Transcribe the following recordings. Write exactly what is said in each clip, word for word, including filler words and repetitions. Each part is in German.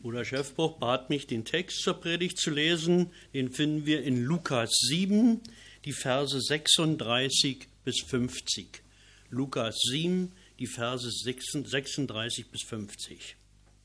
Bruder Schäffbruch bat mich, den Text zur Predigt zu lesen. Den finden wir in Lukas sieben, die Verse sechsunddreißig bis fünfzig. Lukas sieben, die Verse sechsunddreißig bis fünfzig.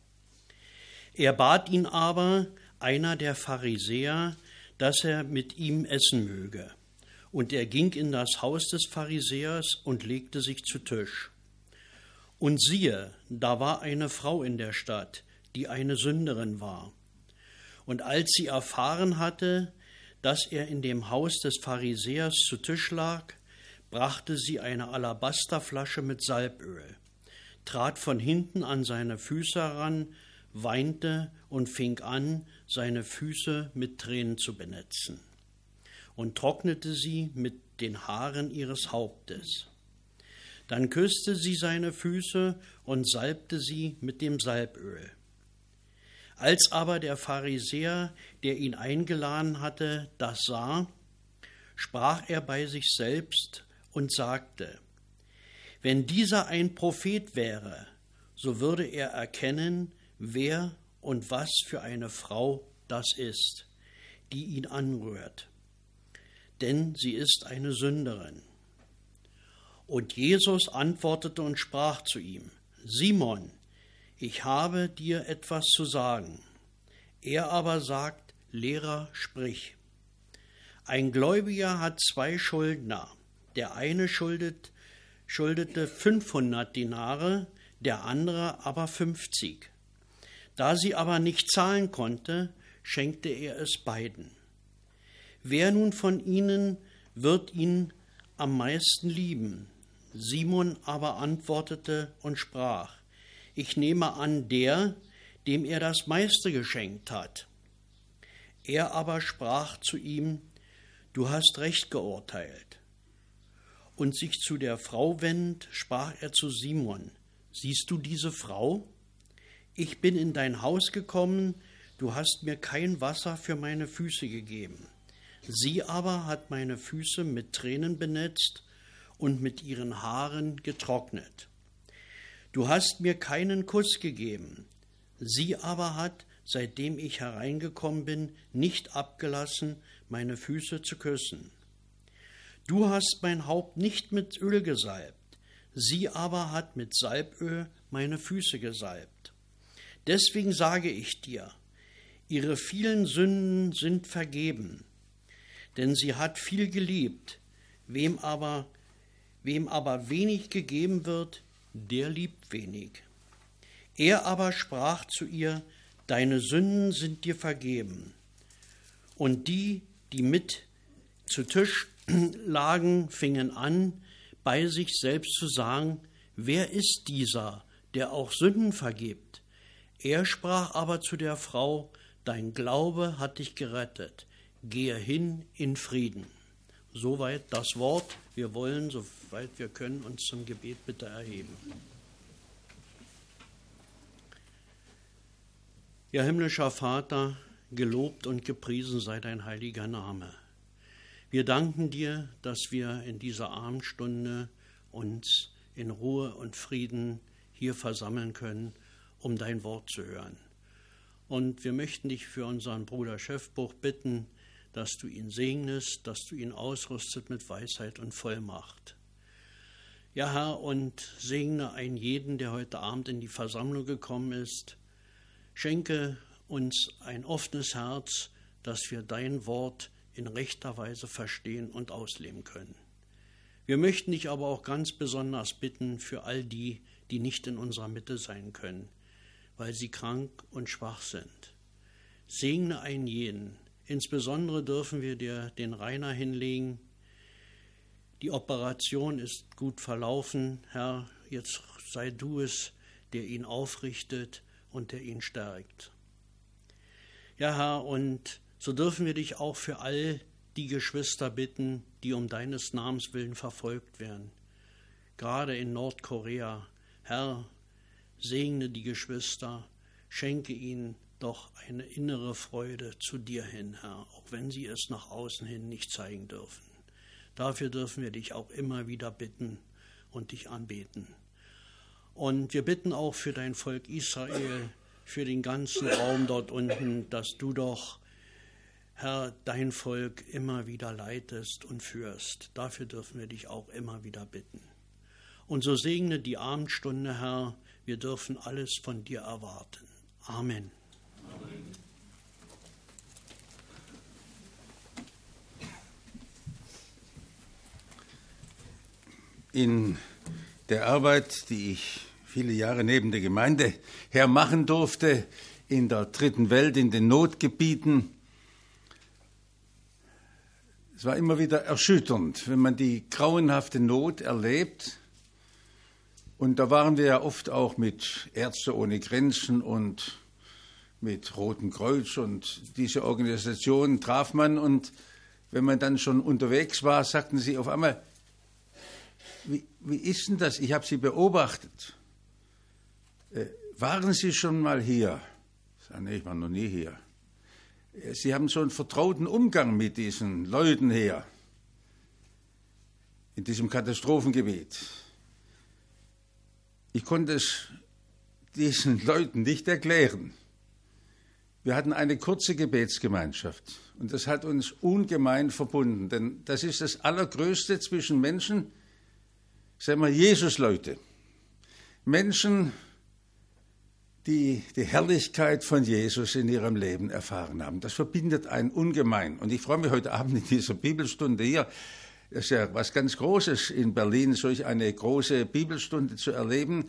Er bat ihn aber, einer der Pharisäer, dass er mit ihm essen möge. Und er ging in das Haus des Pharisäers und legte sich zu Tisch. Und siehe, da war eine Frau in der Stadt, die eine Sünderin war. Und als sie erfahren hatte, dass er in dem Haus des Pharisäers zu Tisch lag, brachte sie eine Alabasterflasche mit Salböl, trat von hinten an seine Füße heran, weinte und fing an, seine Füße mit Tränen zu benetzen und trocknete sie mit den Haaren ihres Hauptes. Dann küsste sie seine Füße und salbte sie mit dem Salböl. Als aber der Pharisäer, der ihn eingeladen hatte, das sah, sprach er bei sich selbst und sagte: Wenn dieser ein Prophet wäre, so würde er erkennen, wer und was für eine Frau das ist, die ihn anrührt. Denn sie ist eine Sünderin. Und Jesus antwortete und sprach zu ihm: Simon, ich habe dir etwas zu sagen. Er aber sagt: Lehrer, sprich. Ein Gläubiger hat zwei Schuldner. Der eine schuldet, schuldete fünfhundert Dinare, der andere aber fünfzig. Da sie aber nicht zahlen konnte, schenkte er es beiden. Wer nun von ihnen wird ihn am meisten lieben? Simon aber antwortete und sprach: Ich nehme an, der, dem er das meiste geschenkt hat. Er aber sprach zu ihm: Du hast recht geurteilt. Und sich zu der Frau wendend, sprach er zu Simon: Siehst du diese Frau? Ich bin in dein Haus gekommen, du hast mir kein Wasser für meine Füße gegeben. Sie aber hat meine Füße mit Tränen benetzt und mit ihren Haaren getrocknet. Du hast mir keinen Kuss gegeben. Sie aber hat, seitdem ich hereingekommen bin, nicht abgelassen, meine Füße zu küssen. Du hast mein Haupt nicht mit Öl gesalbt. Sie aber hat mit Salböl meine Füße gesalbt. Deswegen sage ich dir, ihre vielen Sünden sind vergeben, denn sie hat viel geliebt. Wem aber, wem aber wenig gegeben wird, der liebt wenig. Er aber sprach zu ihr: Deine Sünden sind dir vergeben. Und die, die mit zu Tisch lagen, fingen an, bei sich selbst zu sagen: Wer ist dieser, der auch Sünden vergibt? Er sprach aber zu der Frau: Dein Glaube hat dich gerettet. Gehe hin in Frieden. Soweit das Wort. Wir wollen, soweit wir können, uns zum Gebet bitte erheben. Ja, himmlischer Vater, gelobt und gepriesen sei dein heiliger Name. Wir danken dir, dass wir in dieser Abendstunde uns in Ruhe und Frieden hier versammeln können, um dein Wort zu hören. Und wir möchten dich für unseren Bruder Schäffbruch bitten, dass du ihn segnest, dass du ihn ausrüstet mit Weisheit und Vollmacht. Ja, Herr, und segne einen jeden, der heute Abend in die Versammlung gekommen ist. Schenke uns ein offenes Herz, dass wir dein Wort in rechter Weise verstehen und ausleben können. Wir möchten dich aber auch ganz besonders bitten für all die, die nicht in unserer Mitte sein können, weil sie krank und schwach sind. Segne einen jeden. Insbesondere dürfen wir dir den Rainer hinlegen. Die Operation ist gut verlaufen. Herr, jetzt sei du es, der ihn aufrichtet und der ihn stärkt. Ja, Herr, und so dürfen wir dich auch für all die Geschwister bitten, die um deines Namens willen verfolgt werden. Gerade in Nordkorea. Herr, segne die Geschwister, schenke ihnen doch eine innere Freude zu dir hin, Herr, auch wenn sie es nach außen hin nicht zeigen dürfen. Dafür dürfen wir dich auch immer wieder bitten und dich anbeten. Und wir bitten auch für dein Volk Israel, für den ganzen Raum dort unten, dass du doch, Herr, dein Volk immer wieder leitest und führst. Dafür dürfen wir dich auch immer wieder bitten. Und so segne die Abendstunde, Herr, wir dürfen alles von dir erwarten. Amen. Amen. In der Arbeit, die ich viele Jahre neben der Gemeinde her machen durfte, in der dritten Welt, in den Notgebieten, es war immer wieder erschütternd, wenn man die grauenhafte Not erlebt. Und da waren wir ja oft auch mit Ärzte ohne Grenzen und mit Rotem Kreuz und diese Organisationen traf man. Und wenn man dann schon unterwegs war, sagten sie auf einmal, wie, wie ist denn das? Ich habe Sie beobachtet. Äh, waren Sie schon mal hier? Ich sage, nee, ich war noch nie hier. Sie haben so einen vertrauten Umgang mit diesen Leuten hier, in diesem Katastrophengebiet. Ich konnte es diesen Leuten nicht erklären. Wir hatten eine kurze Gebetsgemeinschaft und das hat uns ungemein verbunden, denn das ist das Allergrößte zwischen Menschen, sagen wir Jesus-Leute, Menschen, die die Herrlichkeit von Jesus in ihrem Leben erfahren haben. Das verbindet einen ungemein. Und ich freue mich heute Abend in dieser Bibelstunde hier. Das ist ja was ganz Großes in Berlin, solch eine große Bibelstunde zu erleben.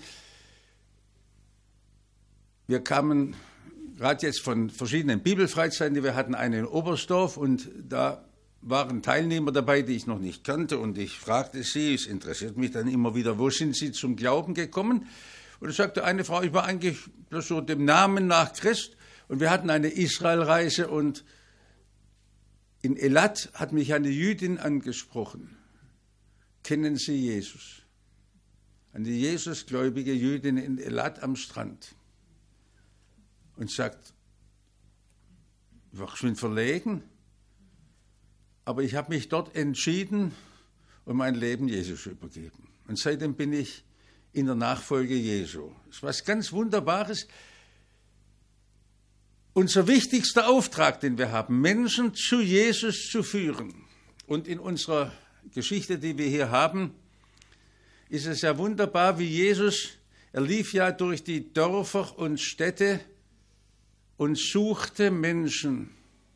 Wir kamen gerade jetzt von verschiedenen Bibelfreizeiten, die wir hatten, eine in Oberstdorf, und da waren Teilnehmer dabei, die ich noch nicht kannte, und ich fragte sie, es interessiert mich dann immer wieder, wo sind sie zum Glauben gekommen? Und da sagte eine Frau, ich war eigentlich bloß so dem Namen nach Christ, und wir hatten eine Israelreise, und in Elat hat mich eine Jüdin angesprochen. Kennen Sie Jesus? Eine Jesusgläubige Jüdin in Elat am Strand. Und sagt, ich war schon verlegen, aber ich habe mich dort entschieden und mein Leben Jesus übergeben. Und seitdem bin ich in der Nachfolge Jesu. Das ist was ganz Wunderbares. Unser wichtigster Auftrag, den wir haben, Menschen zu Jesus zu führen. Und in unserer Geschichte, die wir hier haben, ist es ja wunderbar, wie Jesus, er lief ja durch die Dörfer und Städte und suchte Menschen.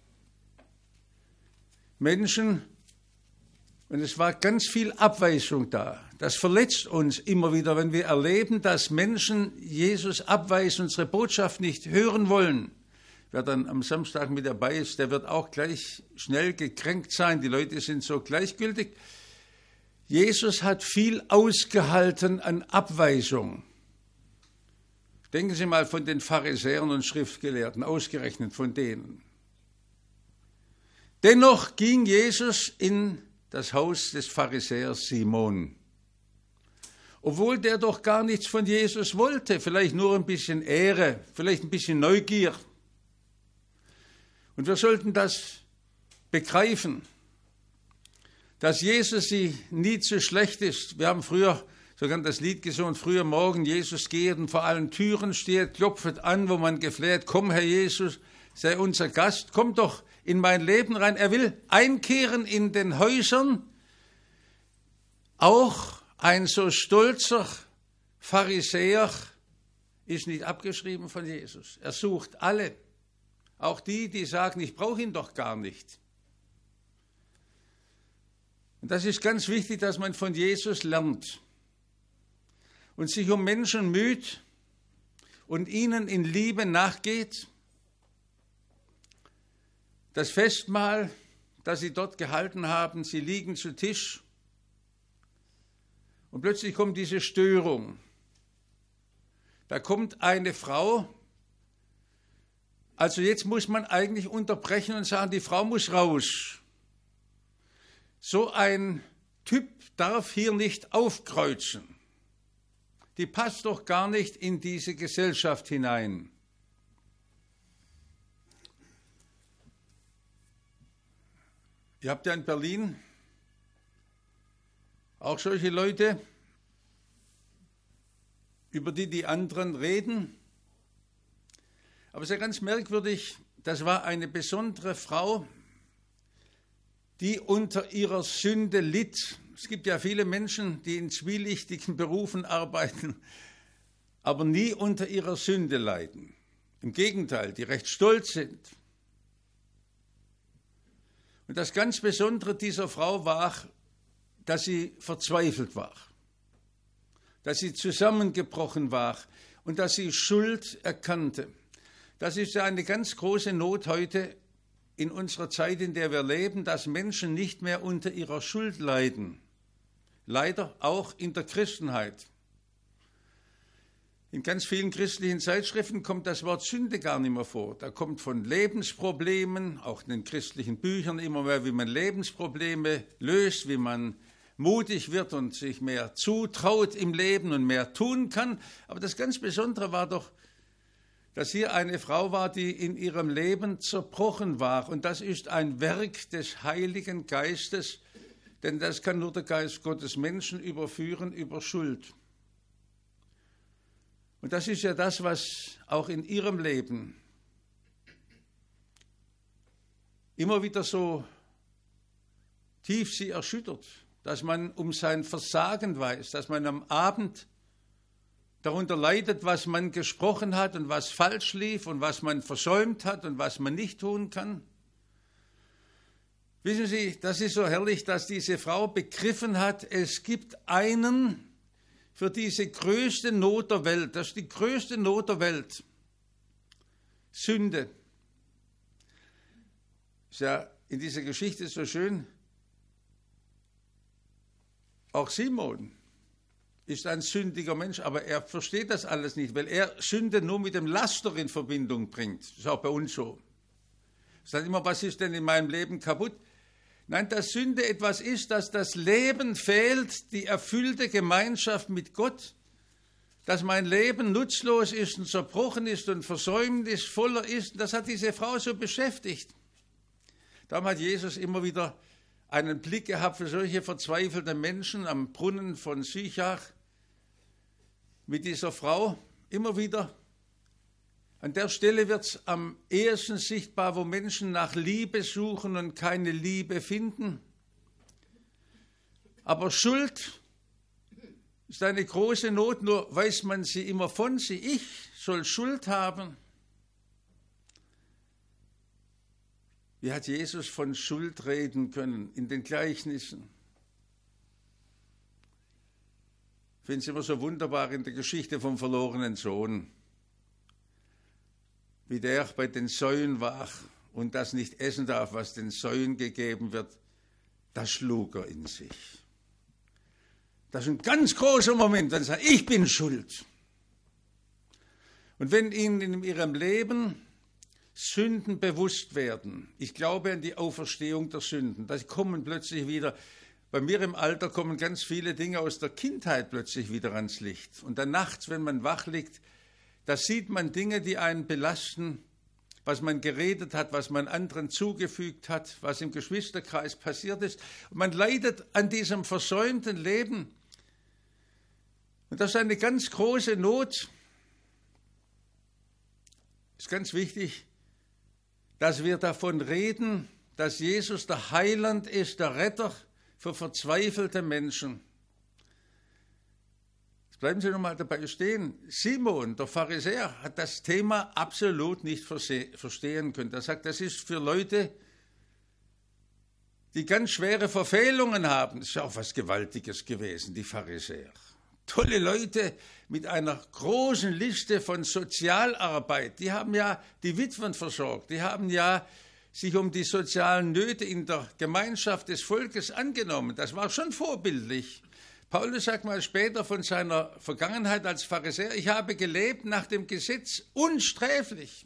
Menschen, und es war ganz viel Abweisung da. Das verletzt uns immer wieder, wenn wir erleben, dass Menschen Jesus abweisen, unsere Botschaft nicht hören wollen. Wer dann am Samstag mit dabei ist, der wird auch gleich schnell gekränkt sein. Die Leute sind so gleichgültig. Jesus hat viel ausgehalten an Abweisung. Denken Sie mal von den Pharisäern und Schriftgelehrten, ausgerechnet von denen. Dennoch ging Jesus in das Haus des Pharisäers Simon. Obwohl der doch gar nichts von Jesus wollte, vielleicht nur ein bisschen Ehre, vielleicht ein bisschen Neugier. Und wir sollten das begreifen, dass Jesus sie nie zu schlecht ist. Wir haben früher sogar das Lied gesungen, früher morgen, Jesus geht und vor allen Türen steht, klopft an, wo man gefleht, komm Herr Jesus, sei unser Gast, komm doch in mein Leben rein. Er will einkehren in den Häusern. Auch ein so stolzer Pharisäer ist nicht abgeschrieben von Jesus. Er sucht alle. Auch die, die sagen, ich brauche ihn doch gar nicht. Und das ist ganz wichtig, dass man von Jesus lernt und sich um Menschen müht und ihnen in Liebe nachgeht. Das Festmahl, das sie dort gehalten haben, sie liegen zu Tisch und plötzlich kommt diese Störung. Da kommt eine Frau. Also jetzt muss man eigentlich unterbrechen und sagen, die Frau muss raus. So ein Typ darf hier nicht aufkreuzen. Die passt doch gar nicht in diese Gesellschaft hinein. Ihr habt ja in Berlin auch solche Leute, über die die anderen reden. Aber sehr ganz merkwürdig, das war eine besondere Frau, die unter ihrer Sünde litt. Es gibt ja viele Menschen, die in zwielichtigen Berufen arbeiten, aber nie unter ihrer Sünde leiden. Im Gegenteil, die recht stolz sind. Und das ganz Besondere dieser Frau war, dass sie verzweifelt war, dass sie zusammengebrochen war und dass sie Schuld erkannte. Das ist ja eine ganz große Not heute in unserer Zeit, in der wir leben, dass Menschen nicht mehr unter ihrer Schuld leiden. Leider auch in der Christenheit. In ganz vielen christlichen Zeitschriften kommt das Wort Sünde gar nicht mehr vor. Da kommt von Lebensproblemen, auch in den christlichen Büchern immer mehr, wie man Lebensprobleme löst, wie man mutig wird und sich mehr zutraut im Leben und mehr tun kann. Aber das ganz Besondere war doch, dass hier eine Frau war, die in ihrem Leben zerbrochen war. Und das ist ein Werk des Heiligen Geistes, denn das kann nur der Geist Gottes Menschen überführen über Schuld. Und das ist ja das, was auch in ihrem Leben immer wieder so tief sie erschüttert, dass man um sein Versagen weiß, dass man am Abend darunter leidet, was man gesprochen hat und was falsch lief und was man versäumt hat und was man nicht tun kann. Wissen Sie, das ist so herrlich, dass diese Frau begriffen hat, es gibt einen für diese größte Not der Welt, das ist die größte Not der Welt, Sünde. Ist ja in dieser Geschichte so schön, auch Simon ist ein sündiger Mensch, aber er versteht das alles nicht, weil er Sünde nur mit dem Laster in Verbindung bringt. Das ist auch bei uns so. Es sagt immer, was ist denn in meinem Leben kaputt? Nein, dass Sünde etwas ist, dass das Leben fehlt, die erfüllte Gemeinschaft mit Gott, dass mein Leben nutzlos ist und zerbrochen ist und versäumt ist, voller ist. Das hat diese Frau so beschäftigt. Darum hat Jesus immer wieder einen Blick gehabt für solche verzweifelte Menschen am Brunnen von Sychar mit dieser Frau. Immer wieder. An der Stelle wird es am ehesten sichtbar, wo Menschen nach Liebe suchen und keine Liebe finden. Aber Schuld ist eine große Not, nur weiß man sie immer von sie. Ich soll Schuld haben. Wie hat Jesus von Schuld reden können in den Gleichnissen? Ich finde es immer so wunderbar in der Geschichte vom verlorenen Sohn, wie der bei den Säuen war und das nicht essen darf, was den Säuen gegeben wird, das schlug er in sich. Das ist ein ganz großer Moment, dann sagt er, ich bin schuld. Und wenn ihnen in ihrem Leben Sünden bewusst werden, ich glaube an die Auferstehung der Sünden, da kommen plötzlich wieder, bei mir im Alter kommen ganz viele Dinge aus der Kindheit plötzlich wieder ans Licht. Und dann nachts, wenn man wach liegt, da sieht man Dinge, die einen belasten, was man geredet hat, was man anderen zugefügt hat, was im Geschwisterkreis passiert ist. Und man leidet an diesem versäumten Leben. Und das ist eine ganz große Not. Es ist ganz wichtig, dass wir davon reden, dass Jesus der Heiland ist, der Retter für verzweifelte Menschen. Bleiben Sie noch mal dabei stehen. Simon, der Pharisäer, hat das Thema absolut nicht verstehen können. Er sagt, das ist für Leute, die ganz schwere Verfehlungen haben. Das ist auch was Gewaltiges gewesen, die Pharisäer. Tolle Leute mit einer großen Liste von Sozialarbeit. Die haben ja die Witwen versorgt. Die haben ja sich um die sozialen Nöte in der Gemeinschaft des Volkes angenommen. Das war schon vorbildlich. Paulus sagt mal später von seiner Vergangenheit als Pharisäer, ich habe gelebt nach dem Gesetz unsträflich.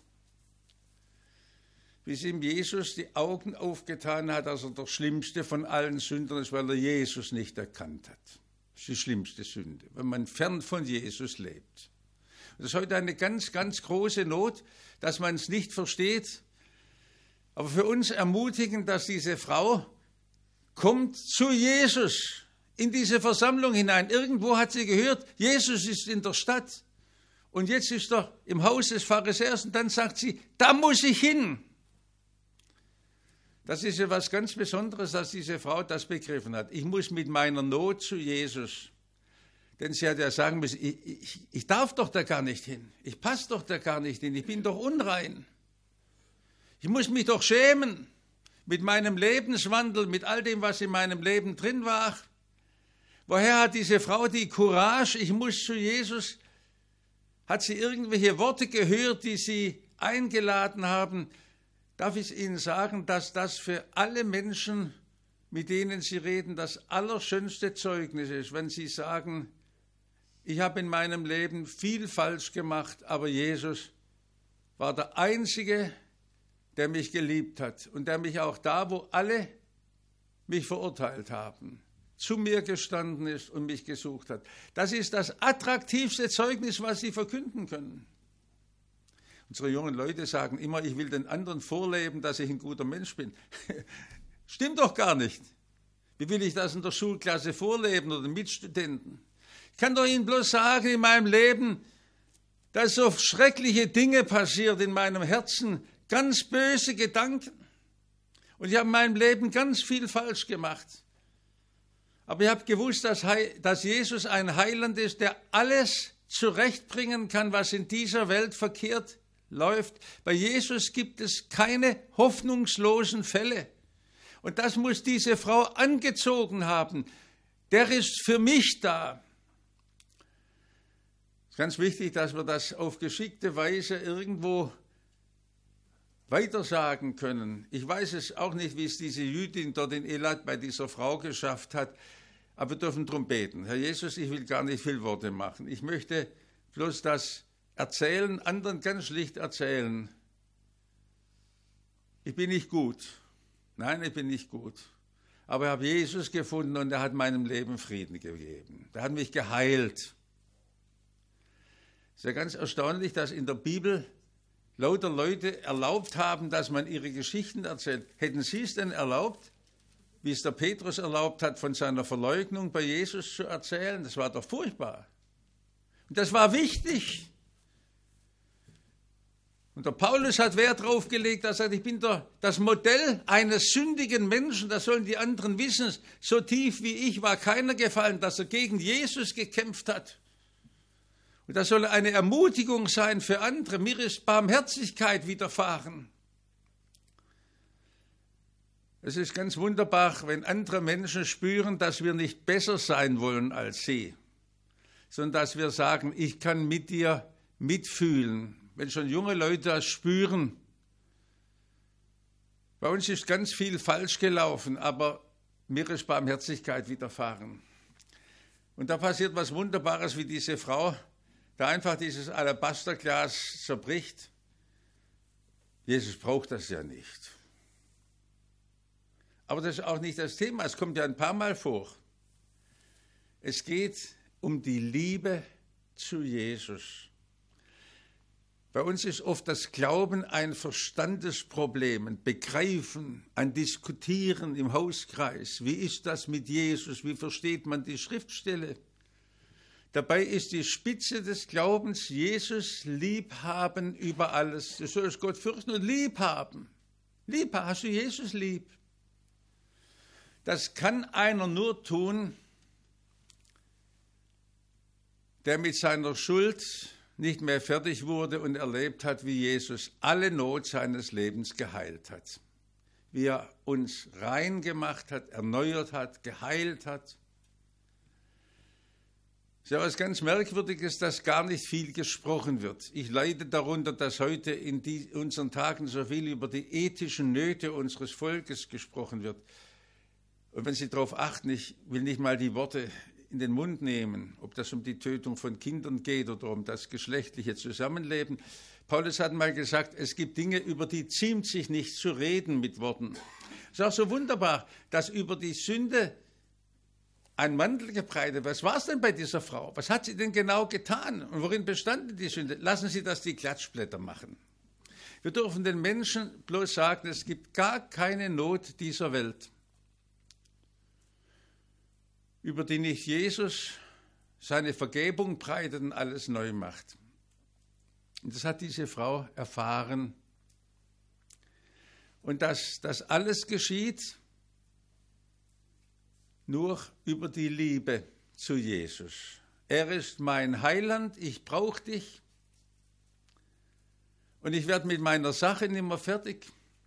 Bis ihm Jesus die Augen aufgetan hat, dass er der schlimmste von allen Sündern ist, weil er Jesus nicht erkannt hat. Das ist die schlimmste Sünde, wenn man fern von Jesus lebt. Und das ist heute eine ganz, ganz große Not, dass man es nicht versteht. Aber für uns ermutigend, dass diese Frau kommt zu Jesus in diese Versammlung hinein. Irgendwo hat sie gehört, Jesus ist in der Stadt. und jetzt ist er im Haus des Pharisäers und dann sagt sie, da muss ich hin. Das ist ja was ganz Besonderes, dass diese Frau das begriffen hat. Ich muss mit meiner Not zu Jesus. Denn sie hat ja sagen müssen, ich, ich, ich darf doch da gar nicht hin. Ich passe doch da gar nicht hin. Ich bin doch unrein. Ich muss mich doch schämen mit meinem Lebenswandel, mit all dem, was in meinem Leben drin war. Woher hat diese Frau die Courage, ich muss zu Jesus? Hat sie irgendwelche Worte gehört, die sie eingeladen haben? Darf ich Ihnen sagen, dass das für alle Menschen, mit denen Sie reden, das allerschönste Zeugnis ist, wenn Sie sagen, ich habe in meinem Leben viel falsch gemacht, aber Jesus war der Einzige, der mich geliebt hat und der mich auch da, wo alle mich verurteilt haben, zu mir gestanden ist und mich gesucht hat. Das ist das attraktivste Zeugnis, was Sie verkünden können. Unsere jungen Leute sagen immer, ich will den anderen vorleben, dass ich ein guter Mensch bin. Stimmt doch gar nicht. Wie will ich das in der Schulklasse vorleben oder Mitstudenten? Ich kann doch Ihnen bloß sagen, in meinem Leben, dass so schreckliche Dinge passiert in meinem Herzen, ganz böse Gedanken. Und ich habe in meinem Leben ganz viel falsch gemacht. Aber ich habe gewusst, dass, dass Jesus ein Heiland ist, der alles zurechtbringen kann, was in dieser Welt verkehrt läuft. Bei Jesus gibt es keine hoffnungslosen Fälle. Und das muss diese Frau angezogen haben. Der ist für mich da. Es ist ganz wichtig, dass wir das auf geschickte Weise irgendwo weitersagen können. Ich weiß es auch nicht, wie es diese Jüdin dort in Elat bei dieser Frau geschafft hat, aber wir dürfen darum beten. Herr Jesus, ich will gar nicht viel Worte machen. Ich möchte bloß das erzählen, anderen ganz schlicht erzählen. Ich bin nicht gut. Nein, ich bin nicht gut. Aber ich habe Jesus gefunden und er hat meinem Leben Frieden gegeben. Er hat mich geheilt. Es ist ja ganz erstaunlich, dass in der Bibel lauter Leute erlaubt haben, dass man ihre Geschichten erzählt. Hätten Sie es denn erlaubt, wie es der Petrus erlaubt hat, von seiner Verleugnung bei Jesus zu erzählen? Das war doch furchtbar. Und das war wichtig. Und der Paulus hat Wert darauf gelegt, dass er sagt, ich bin der, das Modell eines sündigen Menschen, das sollen die anderen wissen. So tief wie ich war keiner gefallen, dass er gegen Jesus gekämpft hat. Und das soll eine Ermutigung sein für andere. Mir ist Barmherzigkeit widerfahren. Es ist ganz wunderbar, wenn andere Menschen spüren, dass wir nicht besser sein wollen als sie, sondern dass wir sagen, ich kann mit dir mitfühlen. Wenn schon junge Leute das spüren, bei uns ist ganz viel falsch gelaufen, aber mir ist Barmherzigkeit widerfahren. Und da passiert was Wunderbares, wie diese Frau, da einfach dieses Alabasterglas zerbricht. Jesus braucht das ja nicht. Aber das ist auch nicht das Thema, es kommt ja ein paar Mal vor. Es geht um die Liebe zu Jesus. Bei uns ist oft das Glauben ein Verstandesproblem, ein Begreifen, ein Diskutieren im Hauskreis. Wie ist das mit Jesus? Wie versteht man die Schriftstelle? Dabei ist die Spitze des Glaubens Jesus liebhaben über alles. Du sollst Gott fürchten und liebhaben. Liebhaben, hast du Jesus lieb? Das kann einer nur tun, der mit seiner Schuld nicht mehr fertig wurde und erlebt hat, wie Jesus alle Not seines Lebens geheilt hat. Wie er uns rein gemacht hat, erneuert hat, geheilt hat. Es ist ja was ganz Merkwürdiges, dass gar nicht viel gesprochen wird. Ich leide darunter, dass heute in die, unseren Tagen so viel über die ethischen Nöte unseres Volkes gesprochen wird. Und wenn Sie darauf achten, ich will nicht mal die Worte in den Mund nehmen, ob das um die Tötung von Kindern geht oder um das geschlechtliche Zusammenleben. Paulus hat mal gesagt, es gibt Dinge, über die ziemt sich nicht zu reden mit Worten. Es ist auch so wunderbar, dass über die Sünde ein Mantel gebreitet. Was war es denn bei dieser Frau? Was hat sie denn genau getan? Und worin bestand die Sünde? Lassen Sie das die Klatschblätter machen. Wir dürfen den Menschen bloß sagen, es gibt gar keine Not dieser Welt, über die nicht Jesus seine Vergebung breitet und alles neu macht. Und das hat diese Frau erfahren. Und dass das alles geschieht nur über die Liebe zu Jesus. Er ist mein Heiland, ich brauche dich. Und ich werde mit meiner Sache nicht mehr fertig.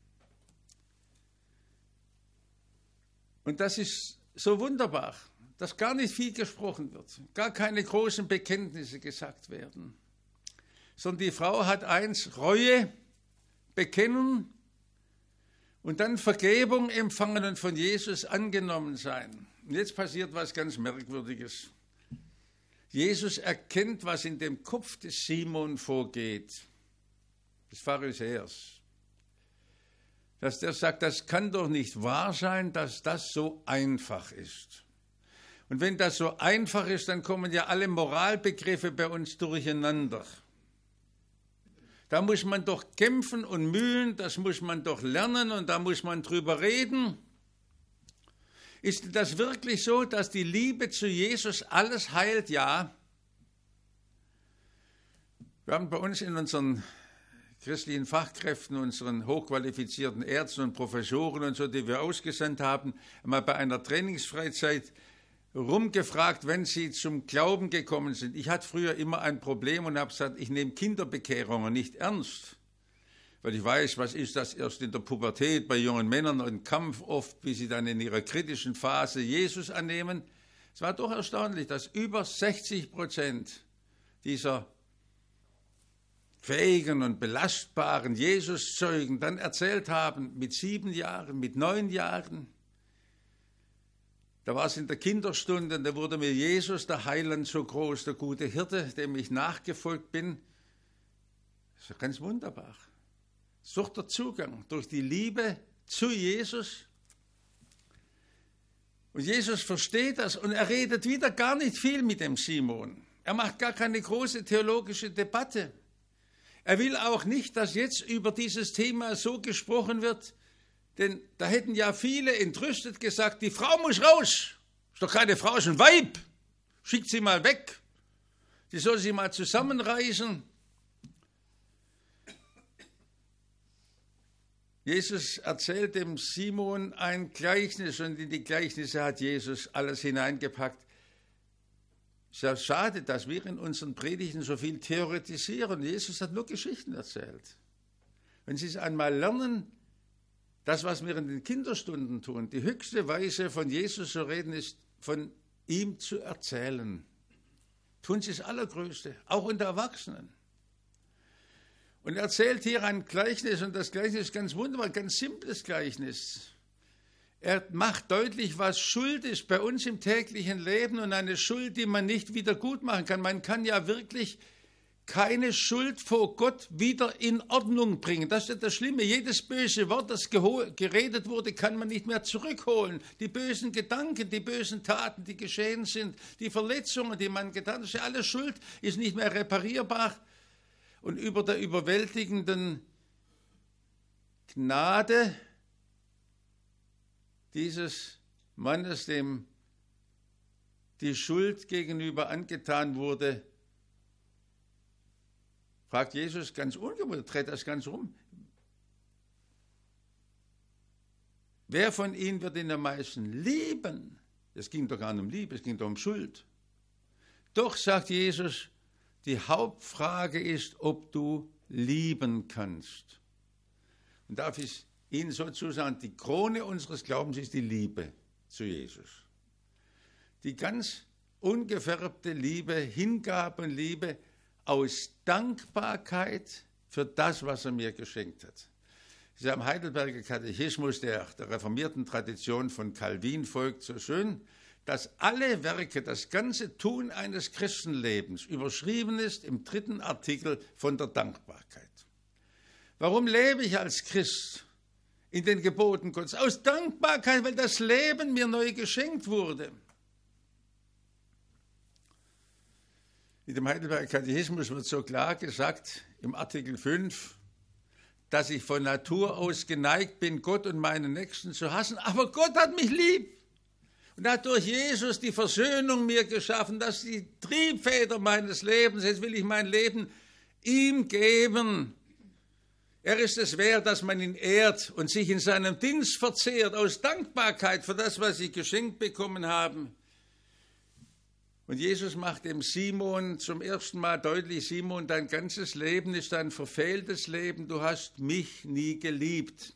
Und das ist so wunderbar, dass gar nicht viel gesprochen wird, gar keine großen Bekenntnisse gesagt werden, sondern die Frau hat eins, Reue bekennen und dann Vergebung empfangen und von Jesus angenommen sein. Und jetzt passiert was ganz Merkwürdiges. Jesus erkennt, was in dem Kopf des Simon vorgeht, des Pharisäers. Dass der sagt, das kann doch nicht wahr sein, dass das so einfach ist. Und wenn das so einfach ist, dann kommen ja alle Moralbegriffe bei uns durcheinander. Da muss man doch kämpfen und mühen, das muss man doch lernen und da muss man drüber reden. Ist das wirklich so, dass die Liebe zu Jesus alles heilt? Ja. Wir haben bei uns in unseren christlichen Fachkräften, unseren hochqualifizierten Ärzten und Professoren und so, die wir ausgesandt haben, mal bei einer Trainingsfreizeit rumgefragt, wenn sie zum Glauben gekommen sind. Ich hatte früher immer ein Problem und habe gesagt, ich nehme Kinderbekehrungen nicht ernst, weil ich weiß, was ist das erst in der Pubertät bei jungen Männern, ein Kampf oft, bis sie dann in ihrer kritischen Phase Jesus annehmen. Es war doch erstaunlich, dass über sechzig Prozent dieser fähigen und belastbaren Jesuszeugen dann erzählt haben, mit sieben Jahren, mit neun Jahren, da war es in der Kinderstunde, da wurde mir Jesus, der Heiland, so groß, der gute Hirte, dem ich nachgefolgt bin. Das ist ja ganz wunderbar. Das ist doch der Zugang durch die Liebe zu Jesus. Und Jesus versteht das und er redet wieder gar nicht viel mit dem Simon. Er macht gar keine große theologische Debatte. Er will auch nicht, dass jetzt über dieses Thema so gesprochen wird, denn da hätten ja viele entrüstet gesagt, die Frau muss raus. Ist doch keine Frau, ist ein Weib. Schickt sie mal weg. Die soll sie mal zusammenreißen. Jesus erzählt dem Simon ein Gleichnis und in die Gleichnisse hat Jesus alles hineingepackt. Es ist ja schade, dass wir in unseren Predigten so viel theoretisieren. Jesus hat nur Geschichten erzählt. Wenn Sie es einmal lernen, das, was wir in den Kinderstunden tun, die höchste Weise von Jesus zu reden, ist, von ihm zu erzählen. Tun Sie das Allergrößte, auch unter Erwachsenen. Und er erzählt hier ein Gleichnis, und das Gleichnis ist ganz wunderbar, ein ganz simples Gleichnis. Er macht deutlich, was Schuld ist bei uns im täglichen Leben und eine Schuld, die man nicht wieder gut machen kann. Man kann ja wirklich keine Schuld vor Gott wieder in Ordnung bringen. Das ist ja das Schlimme. Jedes böse Wort, das geredet wurde, kann man nicht mehr zurückholen. Die bösen Gedanken, die bösen Taten, die geschehen sind, die Verletzungen, die man getan hat, das ist ja alles Schuld, ist nicht mehr reparierbar. Und über der überwältigenden Gnade dieses Mannes, dem die Schuld gegenüber angetan wurde, fragt Jesus ganz ungewollt, dreht das ganz rum. Wer von ihnen wird ihn am meisten lieben? Es ging doch gar nicht um Liebe, es ging doch um Schuld. Doch, sagt Jesus, die Hauptfrage ist, ob du lieben kannst. Und darf ich Ihnen so sagen, die Krone unseres Glaubens ist die Liebe zu Jesus. Die ganz ungefärbte Liebe, Hingabenliebe aus Dankbarkeit für das, was er mir geschenkt hat. Das ist am Heidelberger Katechismus, der der reformierten Tradition von Calvin folgt, so schön, dass alle Werke, das ganze Tun eines Christenlebens überschrieben ist im dritten Artikel von der Dankbarkeit. Warum lebe ich als Christ in den Geboten Gottes? Aus Dankbarkeit, weil das Leben mir neu geschenkt wurde. In dem Heidelberger Katechismus wird so klar gesagt, im Artikel fünf, dass ich von Natur aus geneigt bin, Gott und meinen Nächsten zu hassen, aber Gott hat mich lieb. Und hat durch Jesus die Versöhnung mir geschaffen, das ist die Triebfeder meines Lebens. Jetzt will ich mein Leben ihm geben. Er ist es wert, dass man ihn ehrt und sich in seinem Dienst verzehrt, aus Dankbarkeit für das, was sie geschenkt bekommen haben. Und Jesus macht dem Simon zum ersten Mal deutlich, Simon, dein ganzes Leben ist ein verfehltes Leben, du hast mich nie geliebt.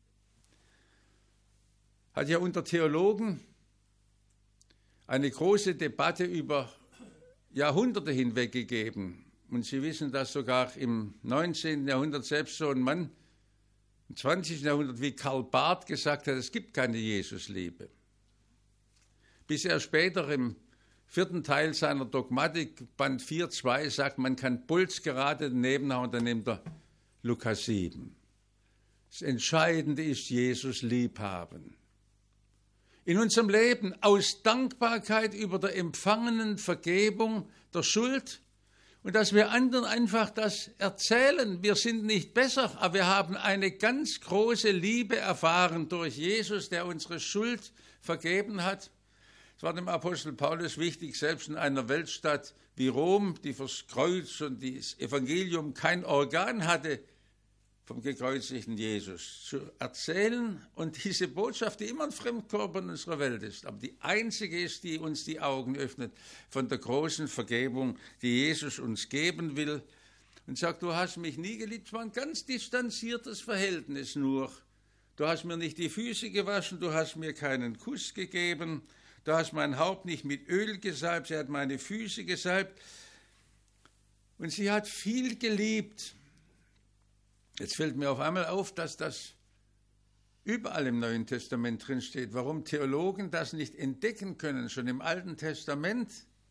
Hat ja unter Theologen eine große Debatte über Jahrhunderte hinweg gegeben. Und Sie wissen, dass sogar im neunzehnten Jahrhundert selbst so ein Mann, im zwanzigsten Jahrhundert wie Karl Barth gesagt hat, es gibt keine Jesusliebe. Bis er später im vierten Teil seiner Dogmatik, Band vier Punkt zwei, sagt, man kann Puls gerade daneben hauen, dann nimmt er Lukas sieben. Das Entscheidende ist Jesus liebhaben. In unserem Leben aus Dankbarkeit über der empfangenen Vergebung der Schuld und dass wir anderen einfach das erzählen. Wir sind nicht besser, aber wir haben eine ganz große Liebe erfahren durch Jesus, der unsere Schuld vergeben hat. Es war dem Apostel Paulus wichtig, selbst in einer Weltstadt wie Rom, die fürs Kreuz und das Evangelium kein Organ hatte, vom gekreuzigten Jesus zu erzählen und diese Botschaft, die immer ein Fremdkörper in unserer Welt ist, aber die einzige ist, die uns die Augen öffnet von der großen Vergebung, die Jesus uns geben will und sagt, du hast mich nie geliebt, es war ein ganz distanziertes Verhältnis nur. Du hast mir nicht die Füße gewaschen, du hast mir keinen Kuss gegeben, du hast mein Haupt nicht mit Öl gesalbt, sie hat meine Füße gesalbt und sie hat viel geliebt. Jetzt fällt mir auf einmal auf, dass das überall im Neuen Testament drin steht. Warum Theologen das nicht entdecken können, schon im Alten Testament.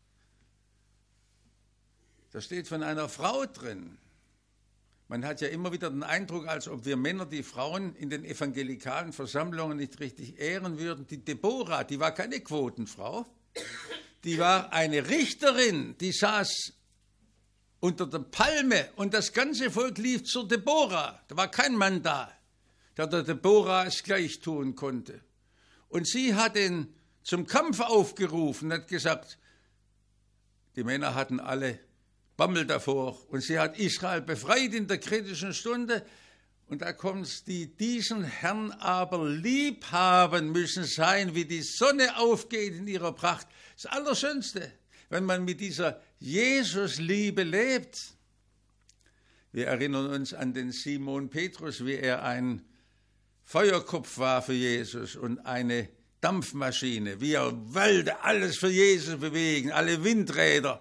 Da steht von einer Frau drin. Man hat ja immer wieder den Eindruck, als ob wir Männer die Frauen in den evangelikalen Versammlungen nicht richtig ehren würden. Die Deborah, die war keine Quotenfrau, die war eine Richterin, die saß unter der Palme und das ganze Volk lief zur Deborah. Da war kein Mann da, der der Deborah es gleich tun konnte. Und sie hat ihn zum Kampf aufgerufen, hat gesagt, die Männer hatten alle Bammel davor und sie hat Israel befreit in der kritischen Stunde. Und da kommt's, die diesen Herrn aber lieb haben müssen sein, wie die Sonne aufgeht in ihrer Pracht. Das Allerschönste, wenn man mit dieser Jesus-Liebe lebt. Wir erinnern uns an den Simon Petrus, wie er ein Feuerkopf war für Jesus und eine Dampfmaschine, wie er wollte alles für Jesus bewegen, alle Windräder.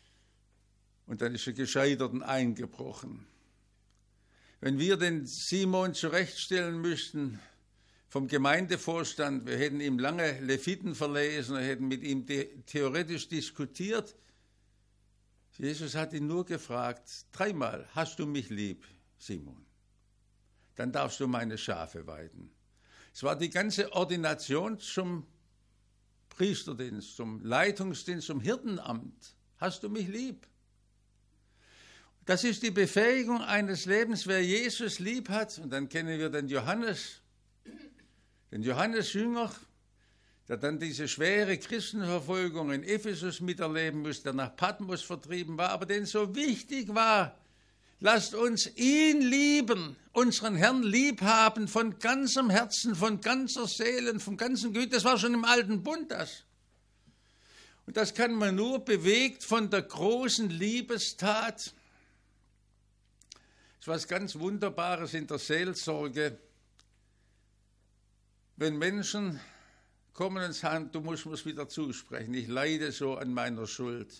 Und dann ist er gescheitert und eingebrochen. Wenn wir den Simon zurechtstellen müssten vom Gemeindevorstand, wir hätten ihm lange Leviten verlesen, wir hätten mit ihm theoretisch diskutiert. Jesus hat ihn nur gefragt, dreimal, hast du mich lieb, Simon? Dann darfst du meine Schafe weiden. Es war die ganze Ordination zum Priesterdienst, zum Leitungsdienst, zum Hirtenamt. Hast du mich lieb? Das ist die Befähigung eines Lebens, wer Jesus lieb hat. Und dann kennen wir den Johannes, den Johannes-Jünger, der dann diese schwere Christenverfolgung in Ephesus miterleben musste, der nach Patmos vertrieben war, aber den so wichtig war, lasst uns ihn lieben, unseren Herrn lieb haben, von ganzem Herzen, von ganzer Seele, vom ganzen Güte. Das war schon im Alten Bund das. Und das kann man nur bewegt von der großen Liebestat. Es ist was ganz Wunderbares in der Seelsorge, wenn Menschen kommen und sagen, du musst mir es wieder zusprechen, ich leide so an meiner Schuld.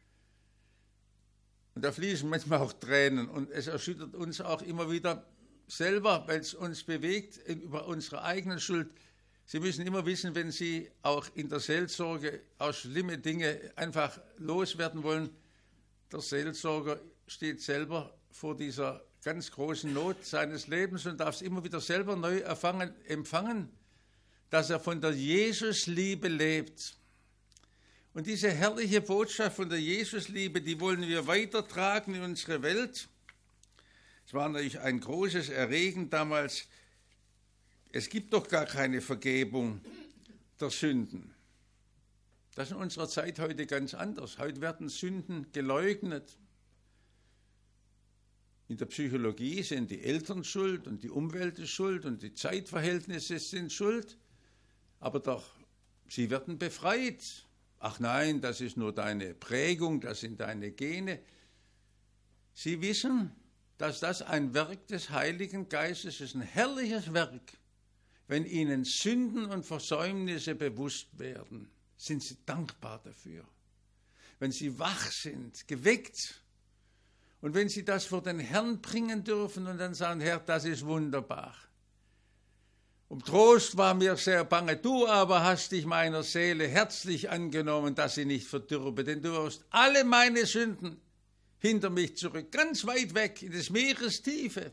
Und da fließen manchmal auch Tränen und es erschüttert uns auch immer wieder selber, weil es uns bewegt über unsere eigene Schuld. Sie müssen immer wissen, wenn Sie auch in der Seelsorge auch schlimme Dinge einfach loswerden wollen, der Seelsorger steht selber vor dieser ganz großen Not seines Lebens und darf es immer wieder selber neu erfangen, empfangen, dass er von der Jesusliebe lebt. Und diese herrliche Botschaft von der Jesusliebe, die wollen wir weitertragen in unsere Welt. Es war natürlich ein großes Erregen damals. Es gibt doch gar keine Vergebung der Sünden. Das ist in unserer Zeit heute ganz anders. Heute werden Sünden geleugnet. In der Psychologie sind die Eltern schuld und die Umwelt ist schuld und die Zeitverhältnisse sind schuld, aber doch, sie werden befreit. Ach nein, das ist nur deine Prägung, das sind deine Gene. Sie wissen, dass das ein Werk des Heiligen Geistes ist, ein herrliches Werk. Wenn ihnen Sünden und Versäumnisse bewusst werden, sind sie dankbar dafür. Wenn sie wach sind, geweckt, und wenn sie das vor den Herrn bringen dürfen und dann sagen, Herr, das ist wunderbar. Um Trost war mir sehr bange, du aber hast dich meiner Seele herzlich angenommen, dass sie nicht verdürbe, denn du wirst alle meine Sünden hinter mich zurück, ganz weit weg, in des Meeres Tiefe.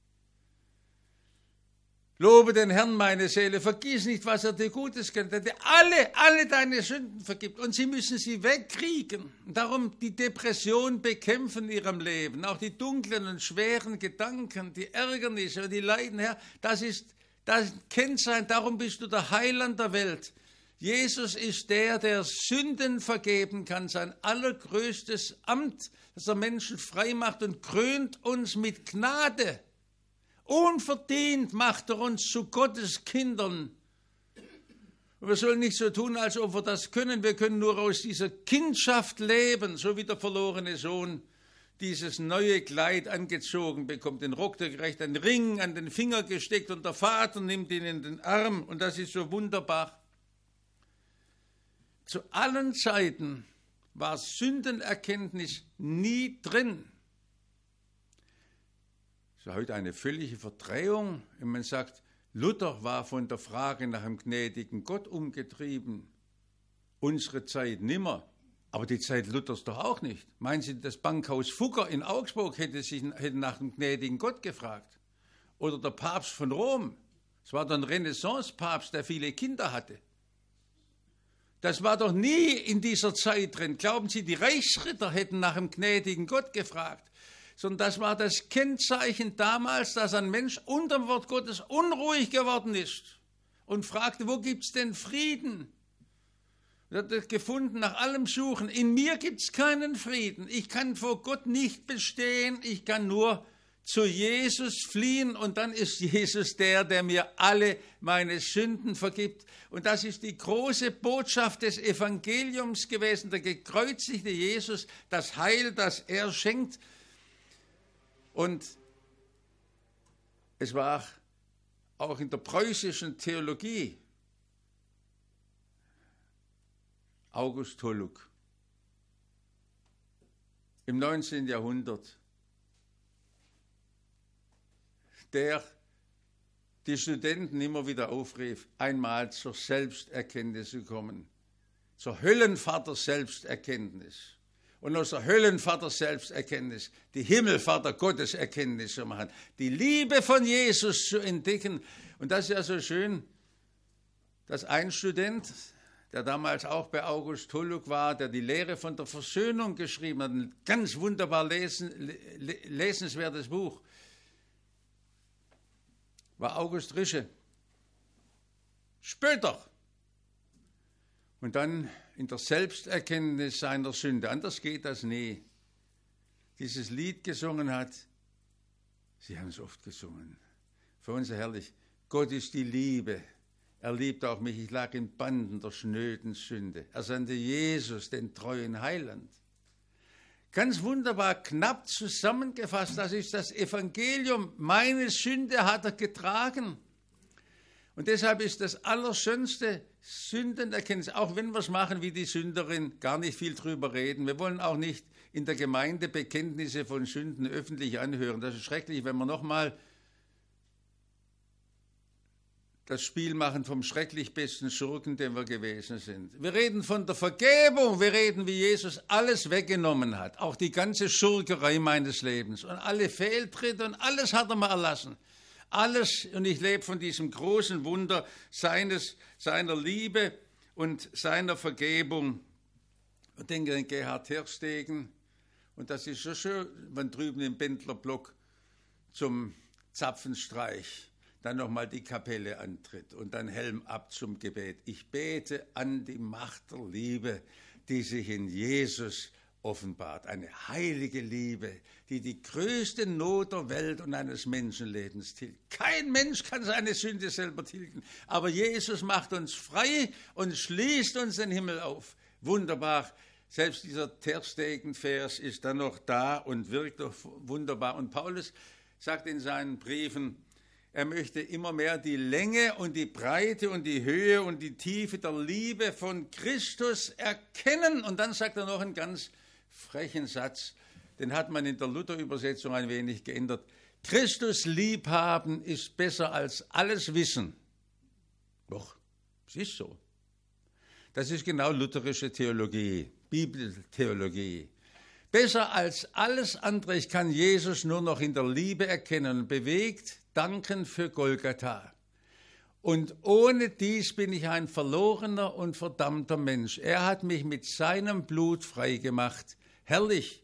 Lobe den Herrn, meine Seele, vergiss nicht, was er dir Gutes kann, der dir alle, alle deine Sünden vergibt. Und sie müssen sie wegkriegen. Darum die Depression bekämpfen in ihrem Leben, auch die dunklen und schweren Gedanken, die Ärgernisse und die Leiden, Herr, das ist das Kennzeichen, darum bist du der Heiland der Welt. Jesus ist der, der Sünden vergeben kann, sein allergrößtes Amt, das er Menschen frei macht und krönt uns mit Gnade. Unverdient macht er uns zu Gottes Kindern. Und wir sollen nicht so tun, als ob wir das können. Wir können nur aus dieser Kindschaft leben, so wie der verlorene Sohn dieses neue Kleid angezogen bekommt, den Rock der Gerecht, einen Ring an den Finger gesteckt und der Vater nimmt ihn in den Arm und das ist so wunderbar. Zu allen Zeiten war Sündenerkenntnis nie drin. Das ist heute eine völlige Verdrehung, wenn man sagt, Luther war von der Frage nach dem gnädigen Gott umgetrieben. Unsere Zeit nimmer, aber die Zeit Luthers doch auch nicht. Meinen Sie, das Bankhaus Fugger in Augsburg hätte sich hätte nach dem gnädigen Gott gefragt? Oder der Papst von Rom? Es war doch ein Renaissance-Papst, der viele Kinder hatte. Das war doch nie in dieser Zeit drin. Glauben Sie, die Reichsritter hätten nach dem gnädigen Gott gefragt? Sondern das war das Kennzeichen damals, dass ein Mensch unter dem Wort Gottes unruhig geworden ist und fragte, wo gibt es denn Frieden? Er hat gefunden, nach allem Suchen, in mir gibt es keinen Frieden. Ich kann vor Gott nicht bestehen, ich kann nur zu Jesus fliehen und dann ist Jesus der, der mir alle meine Sünden vergibt. Und das ist die große Botschaft des Evangeliums gewesen, der gekreuzigte Jesus, das Heil, das er schenkt. Und es war auch in der preußischen Theologie August Holluck im neunzehnten Jahrhundert, der die Studenten immer wieder aufrief, einmal zur Selbsterkenntnis zu kommen, zur Höllenvater-Selbsterkenntnis. Und aus der Höllenvater-Selbsterkenntnis die Himmelvater-Gotteserkenntnis zu machen, die Liebe von Jesus zu entdecken. Und das ist ja so schön, dass ein Student, der damals auch bei August Holluck war, der die Lehre von der Versöhnung geschrieben hat, ein ganz wunderbar lesen, lesenswertes Buch, war August Rische. Später. Und dann in der Selbsterkenntnis seiner Sünde, anders geht das nie, dieses Lied gesungen hat. Sie haben es oft gesungen. Für uns herrlich. Gott ist die Liebe. Er liebt auch mich. Ich lag in Banden der schnöden Sünde. Er sandte Jesus, den treuen Heiland. Ganz wunderbar, knapp zusammengefasst, das ist das Evangelium. Meine Sünde hat er getragen. Und deshalb ist das Allerschönste Sündenerkenntnis, auch wenn wir es machen wie die Sünderin, gar nicht viel drüber reden. Wir wollen auch nicht in der Gemeinde Bekenntnisse von Sünden öffentlich anhören. Das ist schrecklich, wenn wir nochmal das Spiel machen vom schrecklich besten Schurken, den wir gewesen sind. Wir reden von der Vergebung, wir reden, wie Jesus alles weggenommen hat, auch die ganze Schurkerei meines Lebens und alle Fehltritte und alles hat er mir erlassen. Alles, und ich lebe von diesem großen Wunder seines, seiner Liebe und seiner Vergebung. Ich denke an Gerhard Terstegen, und das ist so schön, wenn drüben im Bendlerblock zum Zapfenstreich dann nochmal die Kapelle antritt und dann Helm ab zum Gebet. Ich bete an die Macht der Liebe, die sich in Jesus offenbart. Eine heilige Liebe, die die größte Not der Welt und eines Menschenlebens tilgt. Kein Mensch kann seine Sünde selber tilgen, aber Jesus macht uns frei und schließt uns den Himmel auf. Wunderbar. Selbst dieser Ter Stegen-Vers ist dann noch da und wirkt doch wunderbar. Und Paulus sagt in seinen Briefen, er möchte immer mehr die Länge und die Breite und die Höhe und die Tiefe der Liebe von Christus erkennen. Und dann sagt er noch einen ganz frechen Satz, den hat man in der Luther-Übersetzung ein wenig geändert. Christus liebhaben ist besser als alles Wissen. Doch, es ist so. Das ist genau lutherische Theologie, Bibeltheologie. Besser als alles andere, ich kann Jesus nur noch in der Liebe erkennen und bewegt danken für Golgatha. Und ohne dies bin ich ein verlorener und verdammter Mensch. Er hat mich mit seinem Blut freigemacht. Herrlich.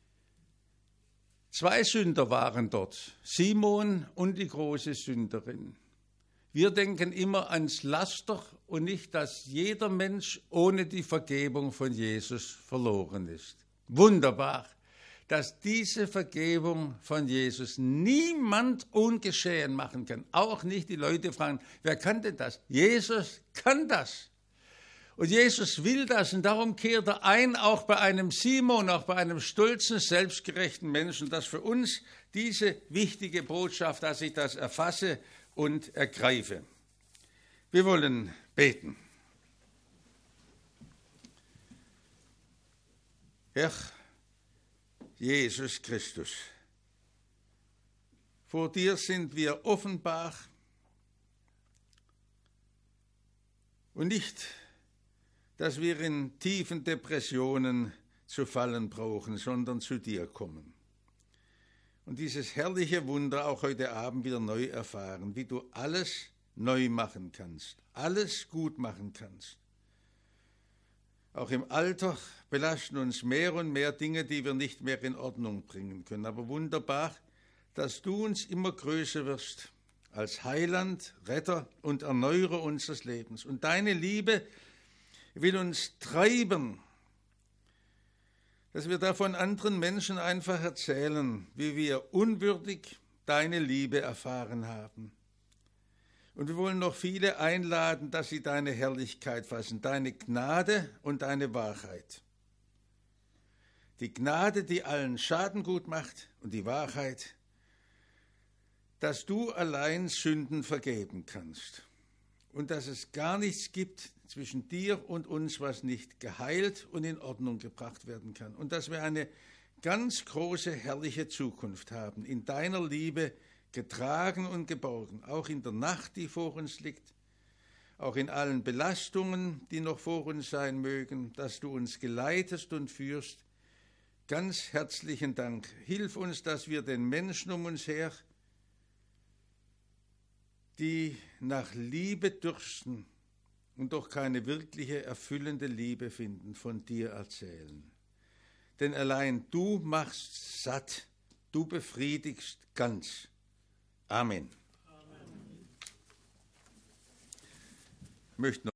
Zwei Sünder waren dort, Simon und die große Sünderin. Wir denken immer ans Laster und nicht, dass jeder Mensch ohne die Vergebung von Jesus verloren ist. Wunderbar, dass diese Vergebung von Jesus niemand ungeschehen machen kann. Auch nicht die Leute fragen, wer kann denn das? Jesus kann das. Und Jesus will das und darum kehrt er ein, auch bei einem Simon, auch bei einem stolzen, selbstgerechten Menschen, dass für uns diese wichtige Botschaft, dass ich das erfasse und ergreife. Wir wollen beten. Herr Jesus Christus, vor dir sind wir offenbar und nicht, dass wir in tiefen Depressionen zu fallen brauchen, sondern zu dir kommen. Und dieses herrliche Wunder auch heute Abend wieder neu erfahren, wie du alles neu machen kannst, alles gut machen kannst. Auch im Alter belasten uns mehr und mehr Dinge, die wir nicht mehr in Ordnung bringen können. Aber wunderbar, dass du uns immer größer wirst als Heiland, Retter und Erneuerer unseres Lebens. Und deine Liebe will uns treiben, dass wir davon anderen Menschen einfach erzählen, wie wir unwürdig deine Liebe erfahren haben. Und wir wollen noch viele einladen, dass sie deine Herrlichkeit fassen, deine Gnade und deine Wahrheit. Die Gnade, die allen Schaden gut macht, und die Wahrheit, dass du allein Sünden vergeben kannst. Und dass es gar nichts gibt zwischen dir und uns, was nicht geheilt und in Ordnung gebracht werden kann. Und dass wir eine ganz große, herrliche Zukunft haben, in deiner Liebe getragen und geborgen, auch in der Nacht, die vor uns liegt, auch in allen Belastungen, die noch vor uns sein mögen, dass du uns geleitest und führst. Ganz herzlichen Dank. Hilf uns, dass wir den Menschen um uns her, die nach Liebe dürsten und doch keine wirkliche, erfüllende Liebe finden, von dir erzählen. Denn allein du machst satt, du befriedigst ganz. Amen. Amen. Ich möchte noch